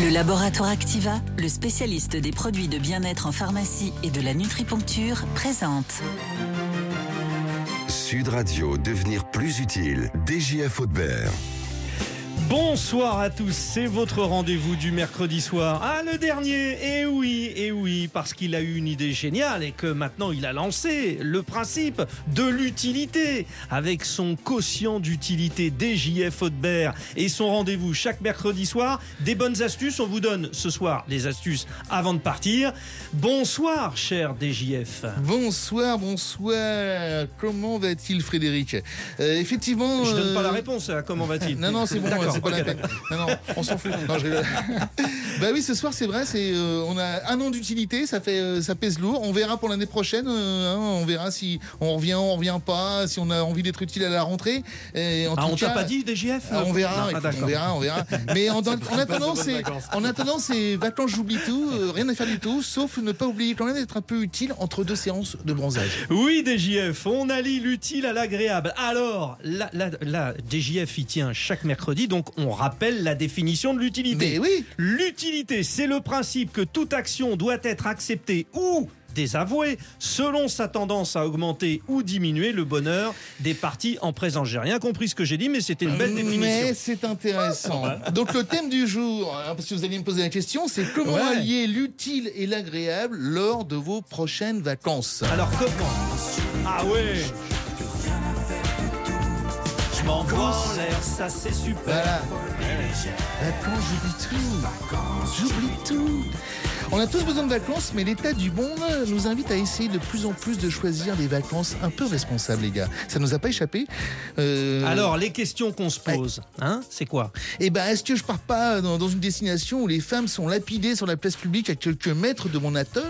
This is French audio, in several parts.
Le laboratoire Activa, le spécialiste des produits de bien-être en pharmacie et de la nutriponcture, présente. Sud Radio, devenir plus utile. DJF Hautebert. Bonsoir à tous, c'est votre rendez-vous du mercredi soir. Ah, le dernier, eh oui, parce qu'il a eu une idée géniale et que maintenant il a lancé le principe de l'utilité avec son quotient d'utilité DJF Hautebert et son rendez-vous chaque mercredi soir. Des bonnes astuces, on vous donne ce soir les astuces avant de partir. Bonsoir, cher DJF. Bonsoir. Comment va-t-il, Frédéric ? Effectivement... Je donne pas la réponse à comment va-t-il. Non, c'est bon. D'accord, c'est pas la peine. Non, on s'en fout. Non, bah oui, ce soir, c'est vrai, on a un an d'utilité, ça pèse lourd. On verra pour l'année prochaine. On verra si on revient pas, si on a envie d'être utile à la rentrée. Et on t'a pas dit DJF ? On verra. On verra. Mais en attendant, c'est vacances, j'oublie tout, rien à faire du tout, sauf ne pas oublier quand même d'être un peu utile entre deux séances de bronzage. Oui, DJF, on allie l'utile à l'agréable. Alors, la DJF y tient chaque mercredi, donc on rappelle la définition de l'utilité. Mais oui. L'utilité, c'est le principe que toute action doit être acceptée ou désavouée selon sa tendance à augmenter ou diminuer le bonheur des parties en présence. J'ai rien compris ce que j'ai dit, mais c'était une belle définition. Mais c'est intéressant. Donc le thème du jour, parce que vous allez me poser la question, c'est comment allier l'utile et l'agréable lors de vos prochaines vacances. Alors comment ? Ah ouais. Je m'envoie en l'air, ça c'est super. Voilà. Vacances, j'oublie tout. On a tous besoin de vacances, mais l'état du monde nous invite à essayer de plus en plus de choisir des vacances un peu responsables, les gars. Ça nous a pas échappé. Alors, les questions qu'on se pose, c'est quoi ? Est-ce que je pars pas dans une destination où les femmes sont lapidées sur la place publique à quelques mètres de mon atoll ?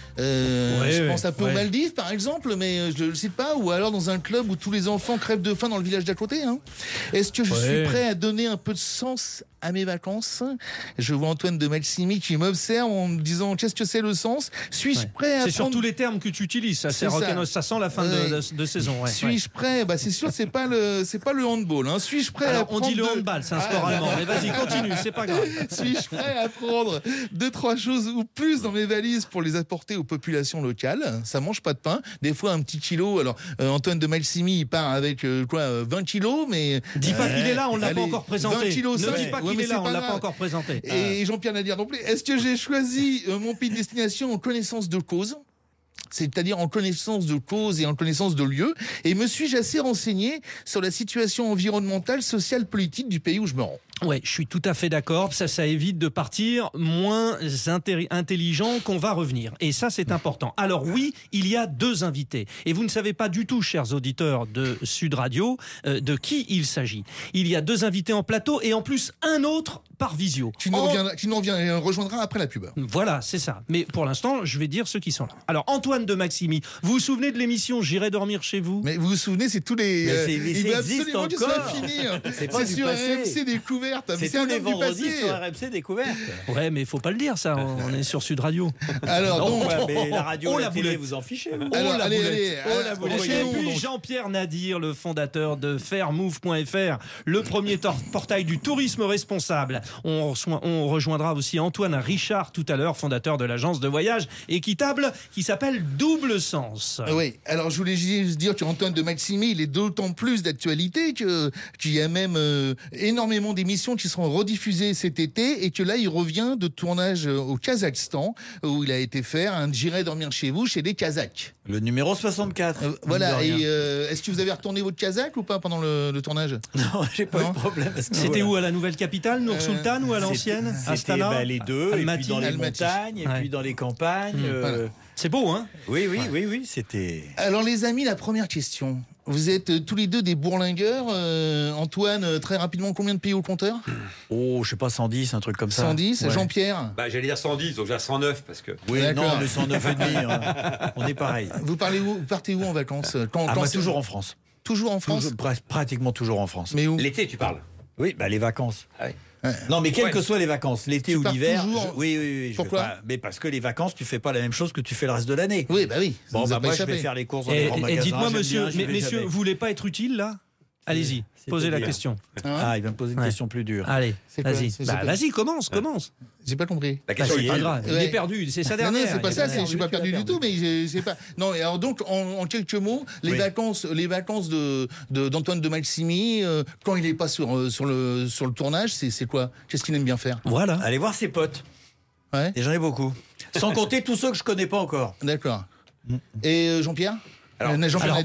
Je pense un peu aux Maldives par exemple, mais je ne le cite pas, ou alors dans un club où tous les enfants crèvent de faim dans le village d'à côté. Est-ce que je suis prêt à donner un peu de sens à mes vacances ? Je vois Antoine de Maximi qui m'observe en me disant qu'est-ce que c'est le sens ? Suis-je prêt à C'est surtout les termes que tu utilises, ça sent la fin de saison. Suis-je prêt ? C'est sûr, c'est pas le handball. Suis-je prêt à prendre... On dit le handball, c'est un sport allemand, mais vas-y, continue, c'est pas grave. Suis-je prêt à prendre 2-3 choses ou plus dans mes valises pour les apporter aux populations locales ? Ça mange pas de pain. Des fois, un petit kilo. Alors, Antoine de Maximi, il part avec 20 kilos, mais... Dis pas qu'il est là, on l'a pas encore présenté. 20 kilos, ne dis pas qu'il est là, on l'a pas encore présenté. Et Jean-Pierre Nadir non plus. Est-ce que j'ai choisi mon pays de destination en connaissance de cause ? C'est-à-dire en connaissance de cause et en connaissance de lieu. Et me suis-je assez renseigné sur la situation environnementale, sociale, politique du pays où je me rends ? Ouais, je suis tout à fait d'accord. Ça évite de partir moins intelligent qu'on va revenir. Et ça, c'est important. Alors oui, il y a 2 invités. Et vous ne savez pas du tout, chers auditeurs de Sud Radio, de qui il s'agit. Il y a 2 invités en plateau et en plus un autre par visio. Qui nous rejoindra après la pub. Voilà, c'est ça. Mais pour l'instant, je vais dire ceux qui sont là. Alors, Antoine de Maximi, vous vous souvenez de l'émission J'irai dormir chez vous ? Mais vous vous souvenez, c'est tous les... il veut absolument que ça soit fini. C'est sur RMC Découverte. C'est tous les vendredis sur RMC Découverte. Ouais, mais il faut pas le dire, ça. On est sur Sud Radio. Alors, mais la radio, la télé, boulette. vous en fichez. Alors, allez. Et puis Jean-Pierre Nadir, le fondateur de fairmove.fr, le premier portail du tourisme responsable. On rejoindra aussi Antoine Richard tout à l'heure, fondateur de l'agence de voyage équitable qui s'appelle Double Sens. Oui, alors je voulais juste dire qu'Antoine de Maximi, il est d'autant plus d'actualité qu'il y a même énormément d'émissions qui seront rediffusées cet été et que là, il revient de tournage au Kazakhstan où il a été faire un J'irai dormir chez vous chez les Kazakhs. Le numéro 64. Voilà, et est-ce que vous avez retourné votre Kazakh ou pas pendant le tournage ? Non, j'ai pas eu de problème. C'était où, à la nouvelle capitale, Nour-Sultan, ou à l'ancienne Astana, les deux, Almaty, et puis dans les montagnes, et puis dans les campagnes. Voilà. C'est beau, hein ? Oui, c'était... Alors les amis, la première question. Vous êtes tous les deux des bourlingueurs. Antoine, très rapidement, combien de pays au compteur ? Je sais pas, 110, un truc comme ça. 110, ouais. Jean-Pierre ? J'allais dire 110, donc j'ai 109 parce que... Oui, d'accord. Non, le 109 et demi, on est pareil. Vous partez où en vacances ? Moi, toujours en France. Toujours en France ? Pratiquement toujours en France. Mais où ? L'été, tu parles ? Oui, les vacances. Ah oui. Non, mais quelles que soient les vacances, l'été ou l'hiver. Oui. Pourquoi ? Mais parce que les vacances, tu fais pas la même chose que tu fais le reste de l'année. Oui, bah oui. Moi, je vais faire les courses dans les grands magasins. Et dites-moi, messieurs, vous voulez pas être utile là ? Allez-y, posez la question. Il va me poser une question plus dure. Allez, vas-y. Vas-y, commence. J'ai pas compris. La question C'est pas grave. Il est perdu, c'est sa dernière. Non, c'est pas ça, je suis pas perdu du tout, mais j'ai pas. Non, alors donc, en quelques mots, les vacances d'Antoine de Maximi, quand il est pas sur le tournage, c'est quoi? Qu'est-ce qu'il aime bien faire? Voilà. Aller voir ses potes. Ouais. Et j'en ai beaucoup. Sans compter tous ceux que je connais pas encore. D'accord. Et Jean-Pierre? Alors,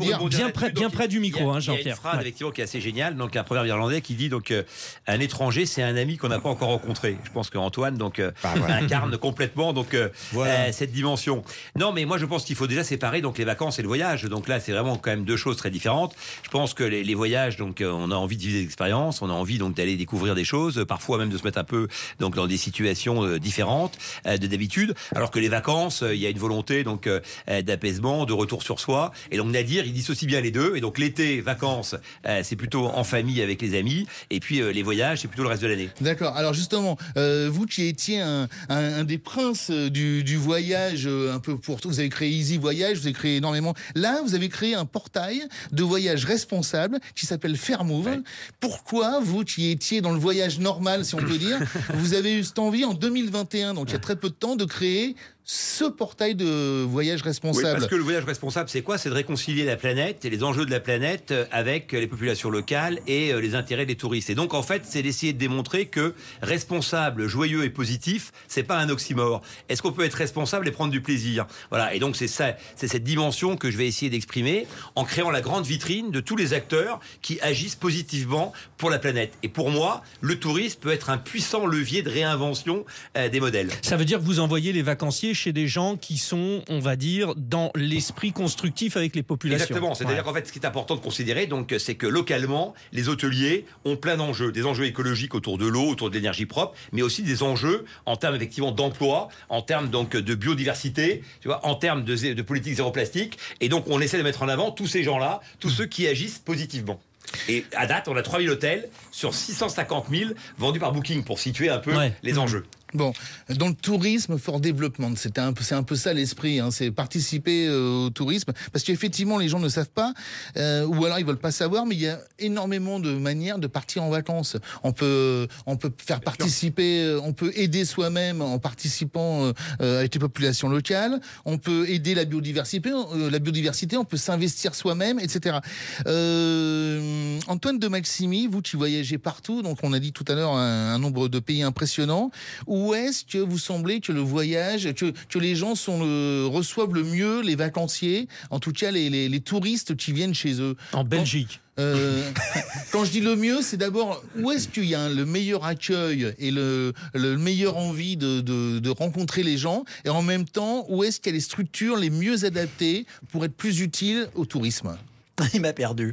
bien près du micro, hein, Jean-Pierre. Il y a une phrase effectivement qui est assez géniale, donc un proverbe irlandais qui dit donc un étranger c'est un ami qu'on n'a pas encore rencontré. Je pense qu'Antoine incarne complètement cette dimension. Non, mais moi je pense qu'il faut déjà séparer donc les vacances et le voyage. Donc là c'est vraiment quand même deux choses très différentes. Je pense que les voyages, donc on a envie de vivre des expériences, on a envie donc d'aller découvrir des choses, parfois même de se mettre un peu donc dans des situations différentes de d'habitude. Alors que les vacances, il y a une volonté donc d'apaisement, de retour sur soi. Et donc Nadir, il dissocie bien les deux. Et donc l'été, vacances, c'est plutôt en famille avec les amis. Et puis les voyages, c'est plutôt le reste de l'année. D'accord. Alors justement, vous qui étiez un des princes du voyage, un peu pour tout, vous avez créé Easy Voyage, vous avez créé énormément. Là, vous avez créé un portail de voyage responsable qui s'appelle Fairmove. Ouais. Pourquoi vous qui étiez dans le voyage normal, si on peut dire, vous avez eu cette envie en 2021, donc il y a très peu de temps, de créer ce portail de voyage responsable? Oui, parce que le voyage responsable, c'est quoi? C'est de réconcilier la planète et les enjeux de la planète avec les populations locales et les intérêts des touristes. Et donc, en fait, c'est d'essayer de démontrer que responsable, joyeux et positif, c'est pas un oxymore. Est-ce qu'on peut être responsable et prendre du plaisir? Voilà. Et donc, c'est ça, c'est cette dimension que je vais essayer d'exprimer en créant la grande vitrine de tous les acteurs qui agissent positivement pour la planète. Et pour moi, le tourisme peut être un puissant levier de réinvention des modèles. Ça veut dire que vous envoyez les vacanciers chez des gens qui sont, on va dire, dans l'esprit constructif avec les populations. Exactement. C'est-à-dire qu'en fait, ce qui est important de considérer, donc, c'est que localement, les hôteliers ont plein d'enjeux. Des enjeux écologiques autour de l'eau, autour de l'énergie propre, mais aussi des enjeux en termes effectivement d'emploi, en termes donc de biodiversité, tu vois, en termes de politique zéro plastique. Et donc, on essaie de mettre en avant tous ces gens-là, tous ceux qui agissent positivement. Et à date, on a 3000 hôtels sur 650 000 vendus par Booking pour situer un peu les enjeux. Bon, dans le tourisme for development, c'est un peu ça l'esprit, hein, c'est participer au tourisme, parce qu'effectivement les gens ne savent pas, ou alors ils veulent pas savoir, mais il y a énormément de manières de partir en vacances. On peut faire participer, on peut aider soi-même en participant avec les populations locales, on peut aider la biodiversité, on peut s'investir soi-même, etc. Antoine de Maximi, vous qui voyagez partout, donc on a dit tout à l'heure un nombre de pays impressionnant. Où est-ce que vous semblez que le voyage, que les gens reçoivent le mieux les vacanciers, en tout cas les touristes qui viennent chez eux? En Belgique. Quand je dis le mieux, c'est d'abord où est-ce qu'il y a le meilleur accueil et le meilleur envie de rencontrer les gens, et en même temps où est-ce qu'il y a les structures les mieux adaptées pour être plus utiles au tourisme? Il m'a perdu.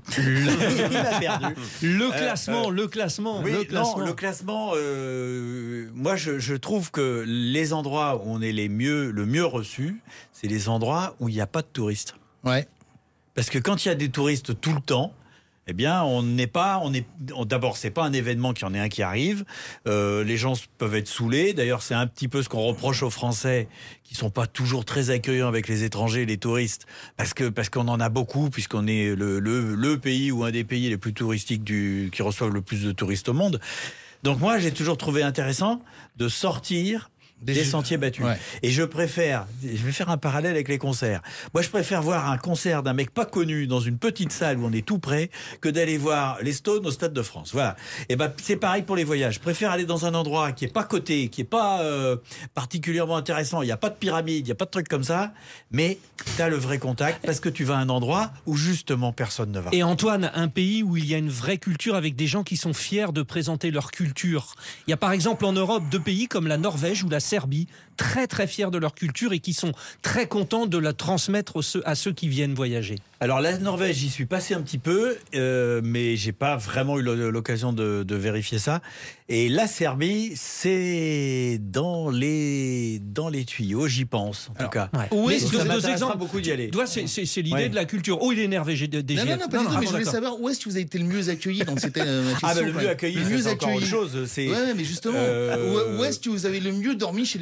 Le classement. Oui, le classement. Moi, je trouve que les endroits où on est le mieux reçus, c'est les endroits où il n'y a pas de touristes. Ouais. Parce que quand il y a des touristes tout le temps, eh bien, d'abord, c'est pas un événement qu'il y en ait un qui arrive. Les gens peuvent être saoulés. D'ailleurs, c'est un petit peu ce qu'on reproche aux Français, qui sont pas toujours très accueillants avec les étrangers, les touristes, parce qu'on en a beaucoup, puisqu'on est le pays ou un des pays les plus touristiques qui reçoivent le plus de touristes au monde. Donc moi, j'ai toujours trouvé intéressant de sortir des sentiers battus. Ouais. Et je vais faire un parallèle avec les concerts. Moi, je préfère voir un concert d'un mec pas connu dans une petite salle où on est tout près que d'aller voir les Stones au Stade de France. Voilà. Et c'est pareil pour les voyages. Je préfère aller dans un endroit qui est pas coté, qui est pas particulièrement intéressant. Il y a pas de pyramide, il y a pas de trucs comme ça, mais t'as le vrai contact parce que tu vas à un endroit où justement personne ne va. Et Antoine, un pays où il y a une vraie culture avec des gens qui sont fiers de présenter leur culture. Il y a par exemple en Europe 2 pays comme la Norvège ou la Serbie, très très fiers de leur culture et qui sont très contents de la transmettre à ceux qui viennent voyager. Alors la Norvège, j'y suis passé un petit peu, mais j'ai pas vraiment eu l'occasion de vérifier ça. Et la Serbie, c'est dans les tuyaux, j'y pense en tout cas. Ouais. Oui, ça m'intéressera beaucoup d'y aller. C'est l'idée de la culture. Oh, il est énervé, j'ai des Non, pas du tout, mais je voulais savoir où est-ce que vous avez été le mieux accueilli dans cette question. Le mieux accueilli, c'est encore autre chose. Ouais, mais justement, où est-ce que vous avez le mieux dormi chez les autres?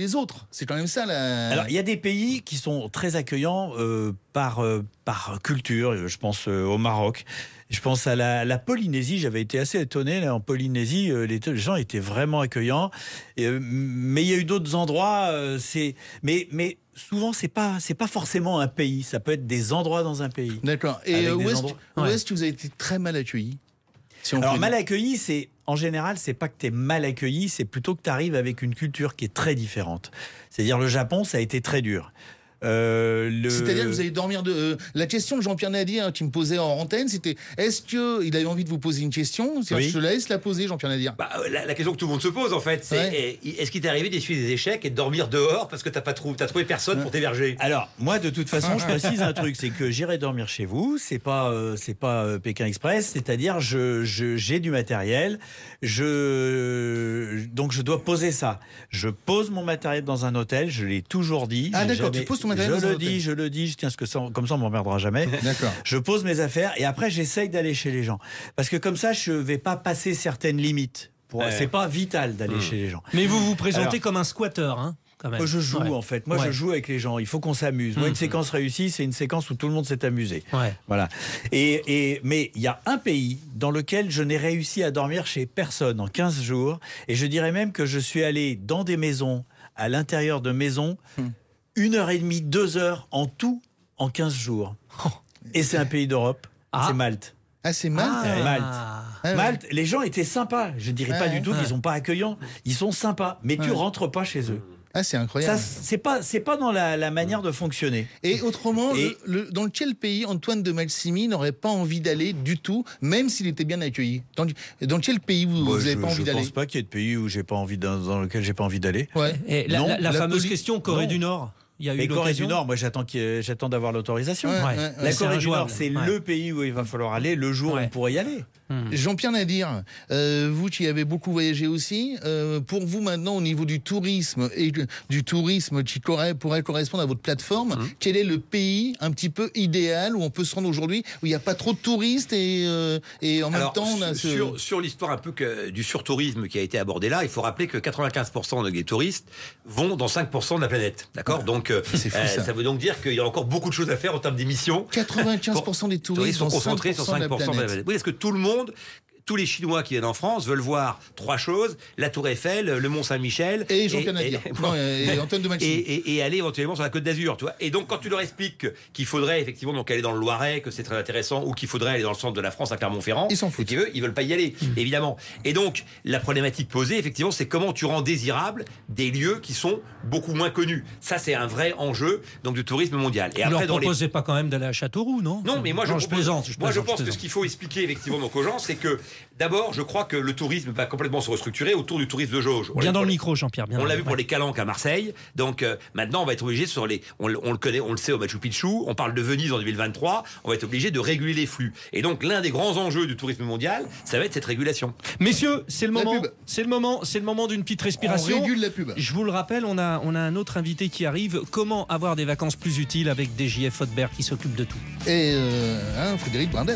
rencontres. C'est quand même ça. Alors, il y a des pays qui sont très accueillants par culture. Je pense au Maroc. Je pense à la Polynésie. J'avais été assez étonné. Là, en Polynésie, les gens étaient vraiment accueillants. Mais il y a eu d'autres endroits. Mais souvent, c'est pas forcément un pays. Ça peut être des endroits dans un pays. D'accord. Et où est-ce que vous avez été très mal accueilli? Alors, mal accueilli, en général, c'est pas que tu es mal accueilli, c'est plutôt que tu arrives avec une culture qui est très différente. C'est-à-dire, le Japon, ça a été très dur. C'est-à-dire que vous allez dormir la question que Jean-Pierre Nadir qui me posait en antenne, c'était est-ce qu'il avait envie de vous poser une question? Oui. Je te laisse la poser, Jean-Pierre Nadir. La question que tout le monde se pose en fait, c'est est-ce qu'il t'est arrivé d'essuyer des échecs et de dormir dehors parce que t'as trouvé personne pour t'héberger? Alors moi de toute façon je précise un truc, c'est que j'irai dormir chez vous, c'est pas Pékin Express, c'est-à-dire j'ai du matériel, donc je dois poser ça. Je pose mon matériel dans un hôtel, je l'ai toujours dit. Ah d'accord, tu poses ton matériel. Je le dis, je tiens ce que ça, comme ça on m'emmerdera jamais. D'accord. Je pose mes affaires et après j'essaye d'aller chez les gens. Parce que comme ça je vais pas passer certaines limites. C'est pas vital d'aller chez les gens. Mais vous vous présentez comme un squatter, hein, quand même. Je joue en fait. Moi je joue avec les gens. Il faut qu'on s'amuse. Moi une séquence réussie, c'est une séquence où tout le monde s'est amusé. Ouais. Voilà. Mais il y a un pays dans lequel je n'ai réussi à dormir chez personne en 15 jours. Et je dirais même que je suis allé dans des maisons, à l'intérieur de maisons, 1h30, 2 heures en tout en 15 jours. Et c'est un pays d'Europe, c'est Malte. Ah, c'est Malte. Malte, les gens étaient sympas. Je ne dirais pas du tout qu'ils sont pas accueillants. Ils sont sympas, mais tu rentres pas chez eux. Ah, c'est incroyable. Ça, c'est pas dans la manière de fonctionner. Et autrement, dans quel pays Antoine de Maximi n'aurait pas envie d'aller du tout, même s'il était bien accueilli? Dans quel pays vous n'avez pas envie d'aller? Je pense pas qu'il y ait de pays où dans lequel j'ai pas envie d'aller. Ouais. Et la fameuse question Corée du Nord. Il y a eu Corée du Nord, moi j'attends d'avoir l'autorisation. La Corée du Nord, c'est le pays où il va falloir aller le jour où on pourrait y aller. Jean-Pierre Nadir, vous qui avez beaucoup voyagé aussi, pour vous maintenant au niveau du tourisme et du tourisme qui pourrait correspondre à votre plateforme, quel est le pays un petit peu idéal où on peut se rendre aujourd'hui, où il n'y a pas trop de touristes et en même temps on a sur l'histoire un peu du surtourisme qui a été abordé là, il faut rappeler que 95% des touristes vont dans 5% de la planète, d'accord? Donc ça veut donc dire qu'il y a encore beaucoup de choses à faire en termes d'émissions. 95% des touristes sont concentrés sur 5% de la planète. Oui, est-ce que tout le monde, tous les Chinois qui viennent en France veulent voir 3 choses: la Tour Eiffel, le Mont Saint-Michel et Jean-Pierre Nadir et Antoine de Maximi et aller éventuellement sur la Côte d'Azur, tu vois. Et donc quand tu leur expliques qu'il faudrait effectivement donc aller dans le Loiret, que c'est très intéressant, ou qu'il faudrait aller dans le centre de la France à Clermont-Ferrand, ils s'en foutent. Ils veulent pas y aller, évidemment. Et donc la problématique posée effectivement, c'est comment tu rends désirables des lieux qui sont beaucoup moins connus. Ça c'est un vrai enjeu donc du tourisme mondial. Et après, leur proposez pas quand même d'aller à Châteauroux, non? Non, mais moi je plaisante. Moi je pense que ce qu'il faut expliquer effectivement donc aux gens, c'est que d'abord je crois que le tourisme va complètement se restructurer autour du tourisme de jauge. Bien dans le micro, Jean-Pierre. On l'a vu pour les calanques à Marseille. Donc maintenant, on va être obligé sur les. On le connaît, on le sait au Machu Picchu. On parle de Venise en 2023. On va être obligé de réguler les flux. Et donc l'un des grands enjeux du tourisme mondial, ça va être cette régulation. Messieurs, c'est le moment. C'est le moment d'une petite respiration. On régule la pub. Je vous le rappelle, on a un autre invité qui arrive. Comment avoir des vacances plus utiles avec DJF Hautebert qui s'occupe de tout. Et Frédéric Brindel.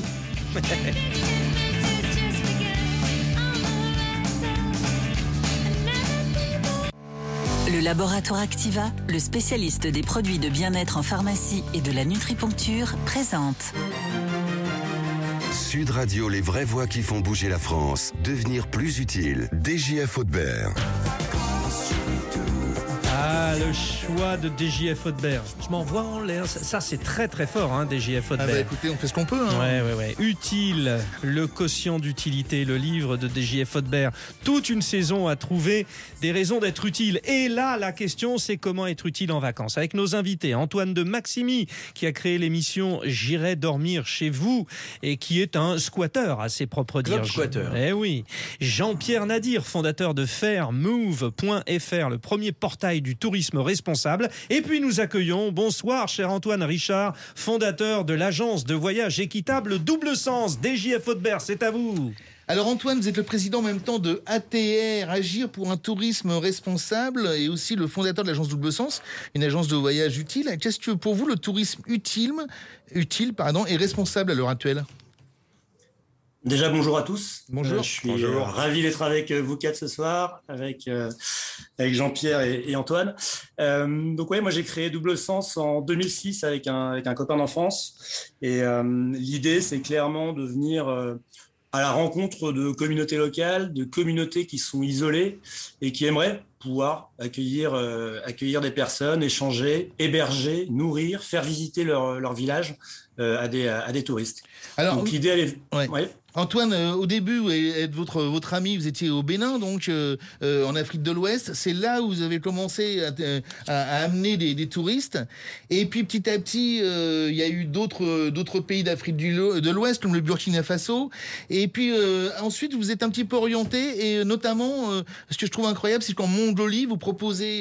Le laboratoire Activa, le spécialiste des produits de bien-être en pharmacie et de la nutriponcture, présente. Sud Radio, les vraies voix qui font bouger la France. Devenir plus utile. DJF Hautebert. Ah, le choix de DJF Hautebert. Je m'envoie en l'air. Ça, c'est très très fort, hein, DJF Hautebert. Ah bah écoutez, on fait ce qu'on peut. Hein. Ouais. Utile, le quotient d'utilité, le livre de DJF Hautebert. Toute une saison à trouver des raisons d'être utile. Et là, la question, c'est comment être utile en vacances. Avec nos invités, Antoine de Maximi, qui a créé l'émission J'irai dormir chez vous, et qui est un squatter à ses propres dires. Squatter. Eh oui. Jean-Pierre Nadir, fondateur de fairmove.fr, le premier portail du tourisme responsable. Et puis nous accueillons, bonsoir cher Antoine Richard, fondateur de l'agence de voyage équitable Double Sens, DJF Hautebert, c'est à vous. Alors Antoine, vous êtes le président en même temps de ATR, Agir pour un tourisme responsable, et aussi le fondateur de l'agence Double Sens, une agence de voyage utile. Qu'est-ce que pour vous le tourisme utile et responsable à l'heure actuelle ? Déjà, bonjour à tous. Bonjour. Je suis ravi d'être avec vous quatre ce soir, avec Jean-Pierre et Antoine. Donc ouais, moi j'ai créé Double Sens en 2006 avec un copain d'enfance. Et l'idée, c'est clairement de venir à la rencontre de communautés locales, de communautés qui sont isolées et qui aimeraient pouvoir accueillir des personnes, échanger, héberger, nourrir, faire visiter leur village à des touristes. Alors, donc l'idée, elle est... Ouais. Antoine, au début, votre ami, vous étiez au Bénin, donc en Afrique de l'Ouest. C'est là où vous avez commencé à amener des touristes. Et puis petit à petit, il y a eu d'autres pays d'Afrique de l'Ouest, comme le Burkina Faso. Et puis ensuite, vous êtes un petit peu orienté. Et notamment, ce que je trouve incroyable, c'est qu'en Mongolie, vous proposez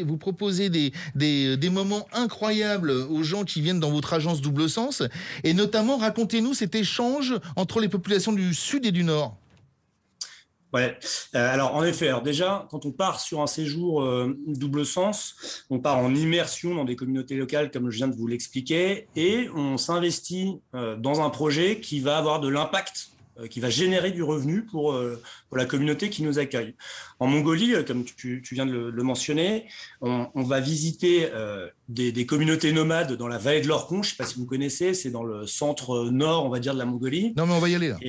des moments incroyables aux gens qui viennent dans votre agence Double Sens. Et notamment, racontez-nous cet échange entre les populations du Sud et du Nord. Ouais. Alors en effet, déjà, quand on part sur un séjour Double Sens, on part en immersion dans des communautés locales, comme je viens de vous l'expliquer, et on s'investit dans un projet qui va avoir de l'impact, qui va générer du revenu pour la communauté qui nous accueille. En Mongolie, comme tu viens de le mentionner, on va visiter des communautés nomades dans la vallée de l'Orkhon. Je ne sais pas si vous connaissez, c'est dans le centre nord, on va dire, de la Mongolie. Non, mais on va y aller là.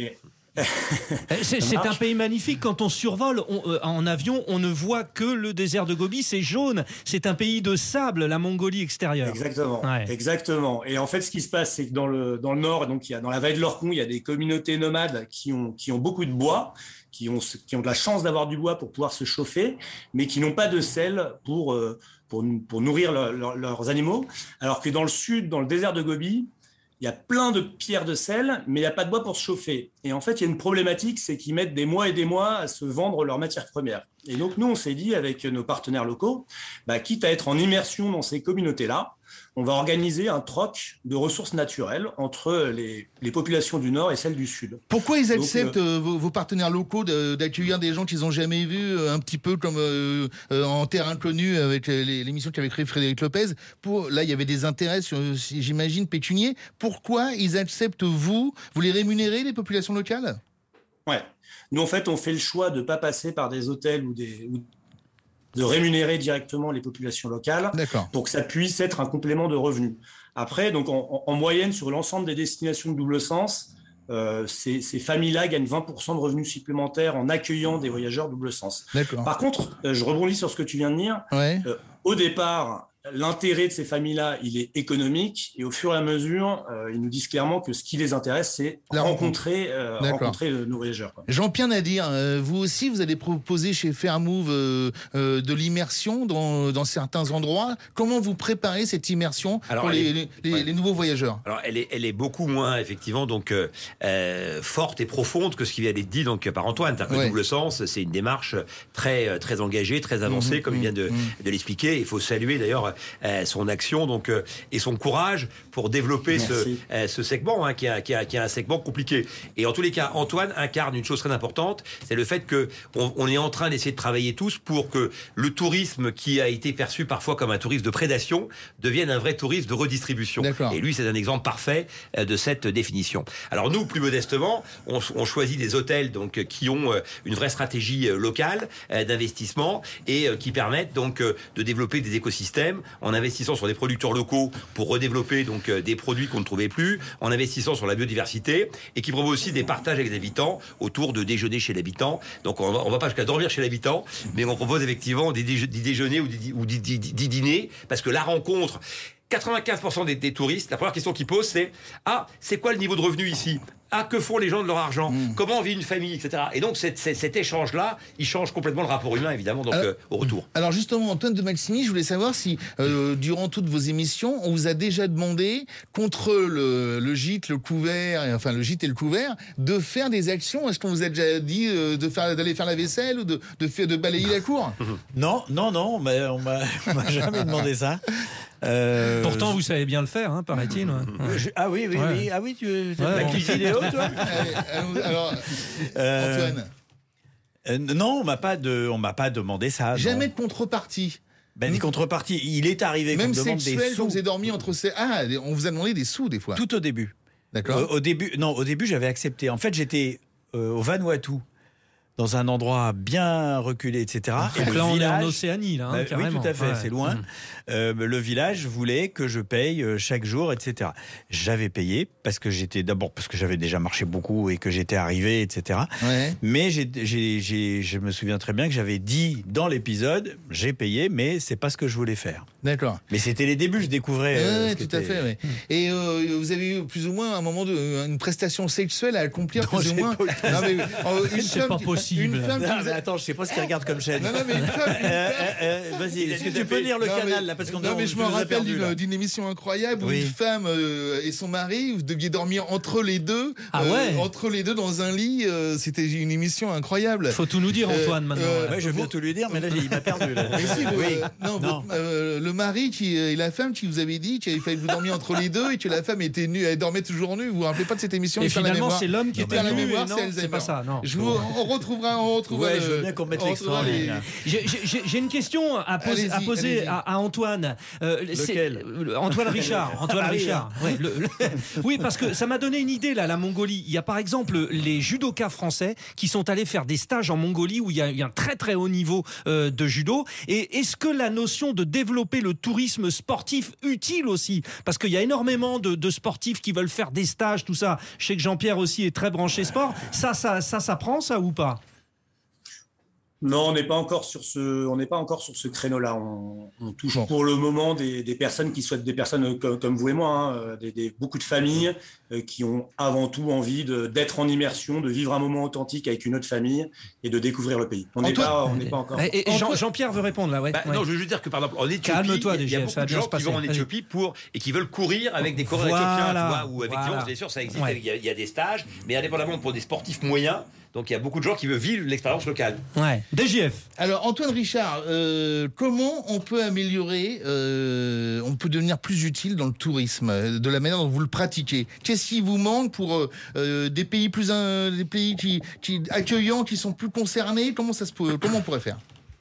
C'est un pays magnifique. Quand on survole en avion, on ne voit que le désert de Gobi, c'est jaune. C'est un pays de sable, la Mongolie extérieure. Exactement, ouais. Exactement. Et en fait, ce qui se passe, c'est que dans le nord, donc dans la vallée de l'Orkhon, il y a des communautés nomades qui ont beaucoup de bois, qui ont de la chance d'avoir du bois pour pouvoir se chauffer, mais qui n'ont pas de sel pour nourrir leurs animaux. Alors que dans le sud, dans le désert de Gobi, il y a plein de pierres de sel, mais il n'y a pas de bois pour se chauffer. Et en fait, il y a une problématique, c'est qu'ils mettent des mois et des mois à se vendre leurs matières premières. Et donc, nous, on s'est dit, avec nos partenaires locaux, quitte à être en immersion dans ces communautés-là, on va organiser un troc de ressources naturelles entre les populations du Nord et celles du Sud. Pourquoi ils acceptent, vos partenaires locaux, d'accueillir des gens qu'ils n'ont jamais vus, un petit peu comme en Terre Inconnue avec l'émission qu'avait créée Frédéric Lopez. Là, il y avait des intérêts, j'imagine, pécuniers. Pourquoi ils acceptent vous les rémunérez, les populations locales ? Ouais. Nous, en fait, on fait le choix de ne pas passer par des hôtels ou de rémunérer directement les populations locales pour que ça puisse être un complément de revenus. Après, donc en moyenne, sur l'ensemble des destinations de Double Sens, ces familles-là gagnent 20% de revenus supplémentaires en accueillant des voyageurs Double Sens. Par contre, je rebondis sur ce que tu viens de dire. Ouais. Au départ, l'intérêt de ces familles-là, il est économique, et au fur et à mesure, ils nous disent clairement que ce qui les intéresse, c'est rencontrer nos voyageurs. Jean-Pierre Nadir, vous aussi, vous allez proposer chez Fairmove de l'immersion dans certains endroits. Comment vous préparez cette immersion pour les nouveaux voyageurs ? Alors, elle est beaucoup moins, effectivement, donc forte et profonde que ce qui vient d'être dit donc, par Antoine. Double Sens, c'est une démarche très, très engagée, très avancée, comme il vient de l'expliquer. Il faut saluer, d'ailleurs, son action donc et son courage pour développer ce segment qui est un segment compliqué. Et en tous les cas, Antoine incarne une chose très importante, c'est le fait que on est en train d'essayer de travailler tous pour que le tourisme qui a été perçu parfois comme un tourisme de prédation devienne un vrai tourisme de redistribution. Et lui, c'est un exemple parfait de cette définition. Alors nous, plus modestement, on choisit des hôtels donc qui ont une vraie stratégie locale d'investissement et qui permettent donc de développer des écosystèmes en investissant sur des producteurs locaux pour redévelopper donc des produits qu'on ne trouvait plus, en investissant sur la biodiversité et qui proposent aussi des partages avec les habitants autour de déjeuner chez l'habitant. Donc on va pas jusqu'à dormir chez l'habitant, mais on propose effectivement des déjeuners ou des dîners parce que la rencontre 95% des touristes, la première question qu'ils posent, c'est quoi le niveau de revenu ici ? Que font les gens de leur argent ? Comment vit une famille, etc. Et donc cet échange-là, il change complètement le rapport humain, évidemment, donc au retour. Alors justement, Antoine de Maximi, je voulais savoir si, durant toutes vos émissions, on vous a déjà demandé, contre le gîte, le couvert, enfin le gîte et le couvert, de faire des actions. Est-ce qu'on vous a déjà dit d'aller faire la vaisselle ou de balayer la cour ? Non, mais on m'a jamais demandé ça. Pourtant, vous savez bien le faire, paraît-il. Ah oui. Ah oui, tu la cuisine toi. Alors, Antoine. Non, on m'a pas demandé ça. Jamais de contrepartie. Des contreparties. Il est arrivé qu'on me demande des sous. Vous avez dormi entre ces. On vous a demandé des sous des fois. Tout au début. D'accord. Au début, j'avais accepté. En fait, j'étais au Vanuatu, dans un endroit bien reculé, etc. Et là, on est en Océanie, là, carrément. Oui, tout à fait, c'est loin. Le village voulait que je paye chaque jour, etc. J'avais payé parce que j'avais déjà marché beaucoup et que j'étais arrivé, etc. Ouais. Mais je me souviens très bien que j'avais dit dans l'épisode, j'ai payé, mais c'est pas ce que je voulais faire. D'accord. Mais c'était les débuts, je découvrais. Tout à fait. Ouais. Et vous avez eu plus ou moins un moment une prestation sexuelle à accomplir, plus ou moins. Non, mais, c'est pas possible. Mais attends, je sais pas ce qu'il regarde comme chaîne. Non, mais vas-y, est-ce que tu peux lire le canal là, parce qu'on non, mais je me rappelle d'une émission incroyable où une femme et son mari, vous deviez dormir entre les deux. Entre les deux dans un lit. C'était une émission incroyable. Faut tout nous dire, Antoine, maintenant. Je viens tout lui dire, mais là, il m'a perdu. Là. Le mari et la femme qui vous avait dit qu'il fallait que vous dormiez entre les deux et que la femme était nue, elle dormait toujours nue. Vous vous rappelez pas de cette émission? Et finalement, c'est l'homme qui était nu. C'est pas ça. Non. On retrouvera. Ouais, je veux bien qu'on mette l'extra. J'ai une question à poser à Antoine. Lequel? Antoine Richard. Antoine Richard. Ouais, oui, parce que ça m'a donné une idée là, la Mongolie. Il y a par exemple les judokas français qui sont allés faire des stages en Mongolie où il y a un très très haut niveau de judo. Et est-ce que la notion de développer le tourisme sportif utile aussi, parce qu'il y a énormément de sportifs qui veulent faire des stages, tout ça. Je sais que Jean-Pierre aussi est très branché sport. Ça prend ça ou pas? Non, on n'est pas encore sur ce créneau-là. On touche pour le moment des personnes qui souhaitent, des personnes comme vous et moi, beaucoup de familles qui ont avant tout envie d'être en immersion, de vivre un moment authentique avec une autre famille et de découvrir le pays. On n'est pas encore. Et Jean-pierre veut répondre là, ouais. Non, je veux juste dire que par exemple en Éthiopie, il y a beaucoup de gens qui vont en Éthiopie et qui veulent courir avec des coureurs éthiopiens, tu vois, où effectivement, c'est sûr, ça existe. Il y a des stages, mais indépendamment pour des sportifs moyens. Donc il y a beaucoup de gens qui veulent vivre l'expérience locale. Ouais. DGF. Alors Antoine Richard, comment on peut améliorer, on peut devenir plus utile dans le tourisme, de la manière dont vous le pratiquez? Qu'est-ce qui vous manque pour des pays qui accueillants, qui sont plus concernés? Comment on pourrait faire?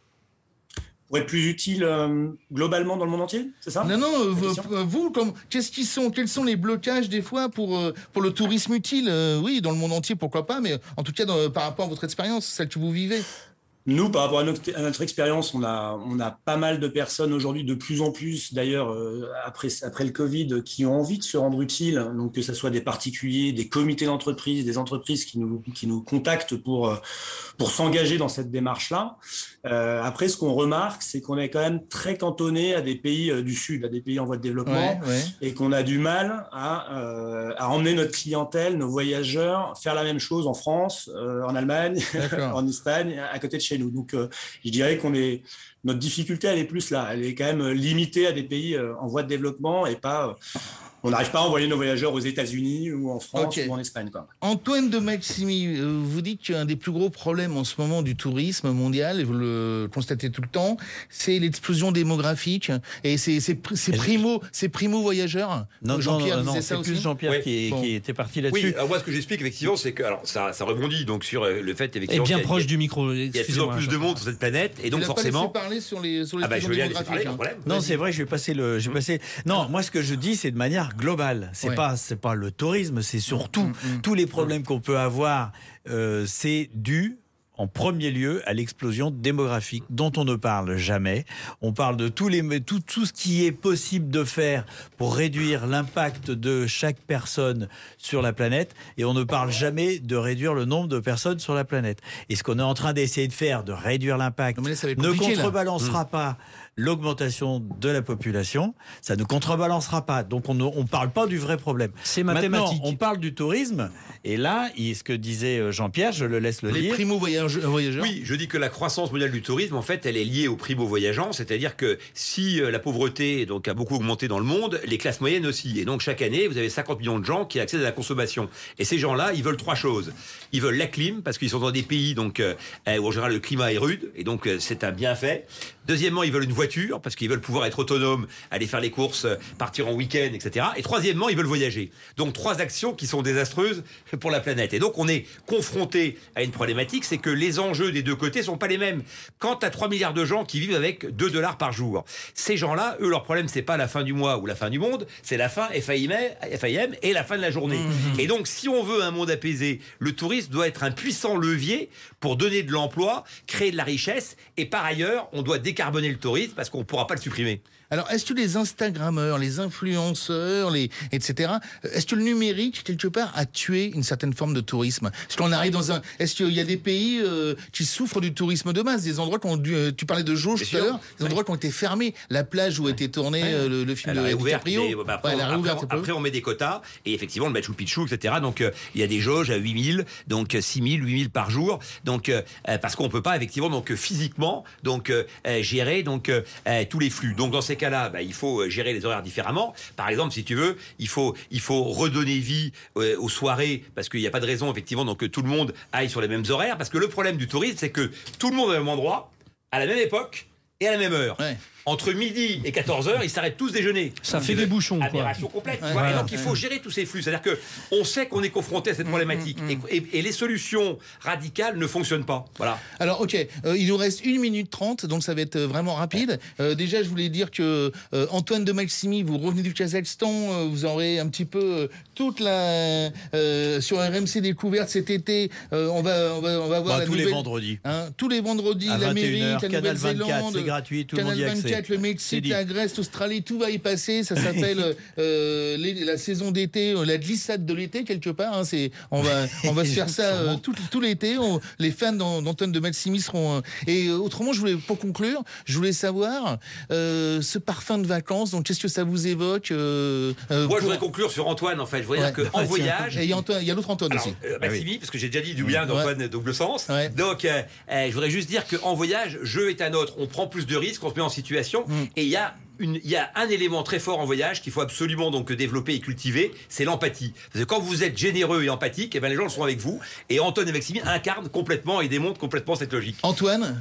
Pour être plus utile globalement dans le monde entier, c'est ça? Non, vous, quels sont les blocages des fois pour le tourisme utile? Oui, dans le monde entier, pourquoi pas, mais en tout cas par rapport à votre expérience, celle que vous vivez. Nous, par rapport à notre expérience, on a pas mal de personnes aujourd'hui, de plus en plus d'ailleurs, après le Covid, qui ont envie de se rendre utiles, donc que ce soit des particuliers, des comités d'entreprise, des entreprises qui nous contactent pour s'engager dans cette démarche-là. Après, ce qu'on remarque, c'est qu'on est quand même très cantonné à des pays du Sud, à des pays en voie de développement, et qu'on a du mal à emmener notre clientèle, nos voyageurs, faire la même chose en France, en Allemagne, en Espagne, à côté de chez nous. Donc, je dirais notre difficulté, elle est plus là. Elle est quand même limitée à des pays en voie de développement et pas. On n'arrive pas à envoyer nos voyageurs aux États-Unis ou en France ou en Espagne, quoi. Antoine de Maximi, vous dites qu'un des plus gros problèmes en ce moment du tourisme mondial, et vous le constatez tout le temps, c'est l'explosion démographique et c'est primo voyageurs. Non, c'est plus Jean-Pierre qui était parti là-dessus. Oui, alors moi ce que j'explique effectivement, c'est que ça rebondit donc sur le fait effectivement. Et bien proche du micro. Il y a de plus en plus de monde sur cette planète et donc forcément. Pas parler sur les démographiques. Non, c'est vrai, je vais passer le. Non, moi ce que je dis, c'est de manière globale. C'est pas le tourisme, c'est surtout tous les problèmes qu'on peut avoir. C'est dû en premier lieu à l'explosion démographique dont on ne parle jamais. On parle de tout ce qui est possible de faire pour réduire l'impact de chaque personne sur la planète et on ne parle jamais de réduire le nombre de personnes sur la planète. Et ce qu'on est en train d'essayer de faire, de réduire l'impact, ne contrebalancera pas l'augmentation de la population, ça ne contrebalancera pas. Donc on ne parle pas du vrai problème. C'est mathématique. Maintenant, on parle du tourisme, et là, ce que disait Jean-Pierre, je le laisse le dire. Les primo-voyageurs. Oui, je dis que la croissance mondiale du tourisme, en fait, elle est liée aux primo-voyageants, c'est-à-dire que si la pauvreté donc, a beaucoup augmenté dans le monde, les classes moyennes aussi. Et donc chaque année, vous avez 50 millions de gens qui accèdent à la consommation. Et ces gens-là, ils veulent trois choses. Ils veulent la clim, parce qu'ils sont dans des pays donc, où en général le climat est rude, et donc c'est un bienfait. Deuxièmement, ils veulent une voiture voiture, parce qu'ils veulent pouvoir être autonomes, aller faire les courses, partir en week-end, etc. Et troisièmement, ils veulent voyager. Donc 3 actions qui sont désastreuses pour la planète. Et donc on est confronté à une problématique, c'est que les enjeux des deux côtés sont pas les mêmes. Quand tu as 3 milliards de gens qui vivent avec $2 par jour, ces gens-là, eux, leur problème, c'est pas la fin du mois ou la fin du monde, c'est la fin FAIM et la fin de la journée. Et donc, si on veut un monde apaisé, le tourisme doit être un puissant levier pour donner de l'emploi, créer de la richesse, et par ailleurs, on doit décarboner le tourisme parce qu'on ne pourra pas le supprimer. Alors, est-ce que les Instagrammeurs, les influenceurs, etc., est-ce que le numérique, quelque part, a tué une certaine forme de tourisme? Est-ce qu'on arrive dans est-ce qu'il y a des pays qui souffrent du tourisme de masse, des endroits tu parlais de Jauge tout à l'heure, des endroits qui ont été fermés, la plage où a été tourné le film de DiCaprio. Après, on met des quotas, et effectivement, le Machu Picchu, etc., donc il y a des jauges à 8000, donc 6000, 8000 par jour, donc parce qu'on peut pas, effectivement, donc physiquement, donc gérer donc tous les flux. Donc dans ces cas-là, il faut gérer les horaires différemment. Par exemple, si tu veux, il faut redonner vie aux soirées, parce qu'il n'y a pas de raison, effectivement, donc que tout le monde aille sur les mêmes horaires, parce que le problème du tourisme, c'est que tout le monde est au même endroit, à la même époque et à la même heure. Ouais. Entre midi et 14h, ils s'arrêtent tous déjeuner. Ça fait des bouchons, quoi. Aberration complète. Tu vois. Et donc, il faut gérer tous ces flux. C'est-à-dire qu'on sait qu'on est confronté à cette problématique. Et les solutions radicales ne fonctionnent pas. Voilà. Alors, OK. Il nous reste 1 minute 30, donc ça va être vraiment rapide. Déjà, je voulais dire que Antoine de Maximi, vous revenez du Kazakhstan, vous aurez un petit peu toute la... sur RMC Découverte cet été, on va voir la tous nouvelle... les vendredis. Tous les vendredis, l'Amérique, la Canal 24, Nouvelle-Zélande, c'est gratuit, tout le monde y a accès. Le Mexique, la Grèce, l'Australie, tout va y passer. Ça s'appelle la saison d'été, la glissade de l'été quelque part. Hein. On va se faire ça tout l'été. Les fans d'Antoine de Maximi seront. Et autrement, pour conclure, je voulais savoir ce parfum de vacances. Donc, qu'est-ce que ça vous évoque Moi, je voudrais conclure sur Antoine. En fait, je voudrais dire qu'en voyage. Et il y a l'autre Antoine aussi. Maximi, parce que j'ai déjà dit du bien d'Antoine double sens. Ouais. Donc, je voudrais juste dire qu'en voyage, jeu est un autre. On prend plus de risques, on se met en situation. Et il y a un élément très fort en voyage qu'il faut absolument donc développer et cultiver, c'est l'empathie. Parce que quand vous êtes généreux et empathique, les gens le seront avec vous. Et Antoine et Maxime incarnent complètement et démontrent complètement cette logique. Antoine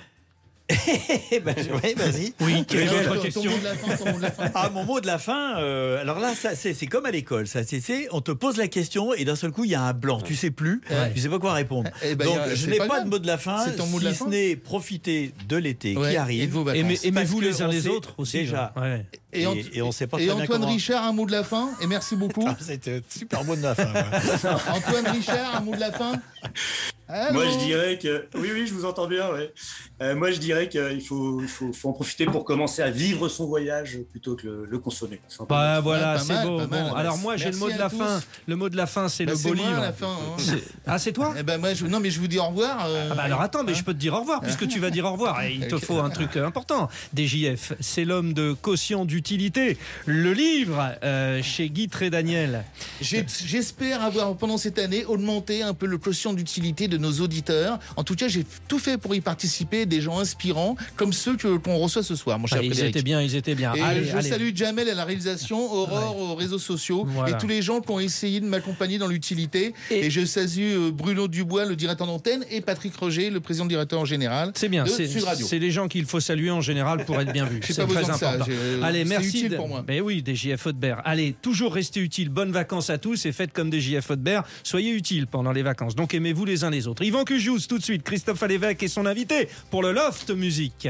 oui, vas-y. Oui, quelle autre question? Ton mot de la fin. Ah, mon mot de la fin, alors là, c'est comme à l'école. On te pose la question et d'un seul coup, il y a un blanc. Tu sais plus, tu sais pas quoi répondre. Donc, je n'ai pas de mot de la fin, si ce n'est profiter de l'été qui arrive. Aimez-vous les uns les autres aussi. Déjà. Et on sait pas très bien Antoine comment... Richard, un mot de la fin, et merci beaucoup. C'était un super mot de la fin. Antoine Richard, un mot de la fin. Allô. Moi, je dirais que... Oui, je vous entends bien. Ouais. Moi, je dirais qu'il faut en profiter pour commencer à vivre son voyage plutôt que le consommer. Voilà, c'est beau. Bon, alors moi, j'ai le mot de la fin. Le mot de la fin, c'est le beau livre. La fin, hein. Ah, c'est toi? Moi, non, mais je vous dis au revoir. Alors attends, mais je peux te dire au revoir, puisque tu vas dire au revoir. Et il te faut un truc important. DJF, c'est l'homme de quotient d'utilité. Le livre chez Guy Trédaniel. J'espère avoir, pendant cette année, augmenté un peu le quotient d'utilité de nos auditeurs. En tout cas, j'ai tout fait pour y participer, des gens inspirants, comme ceux qu'on reçoit ce soir, mon cher Frédéric. Ils étaient bien. Et allez. Salue Jamel à la réalisation, Aurore aux réseaux sociaux, et tous les gens qui ont essayé de m'accompagner dans l'utilité. Et je salue Bruno Dubois, le directeur d'antenne, et Patrick Roger, le président directeur général. C'est bien, c'est les gens qu'il faut saluer en général pour être bien vu. C'est très important. Allez, merci. Utile pour moi. Mais oui, DJF Hautebert. Allez, toujours restez utiles. Bonnes vacances à tous et faites comme DJF Hautebert. Soyez utiles pendant les vacances. Donc aimez-vous les uns les autres. Yvan Cujouz, tout de suite. Christophe Alévèque et son invité pour le Loft Musique.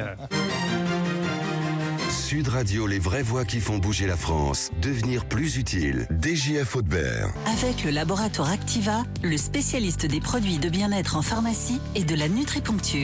Sud Radio, les vraies voix qui font bouger la France. Devenir plus utile. DJF Hautebert. Avec le laboratoire Activa, le spécialiste des produits de bien-être en pharmacie et de la nutriponcture.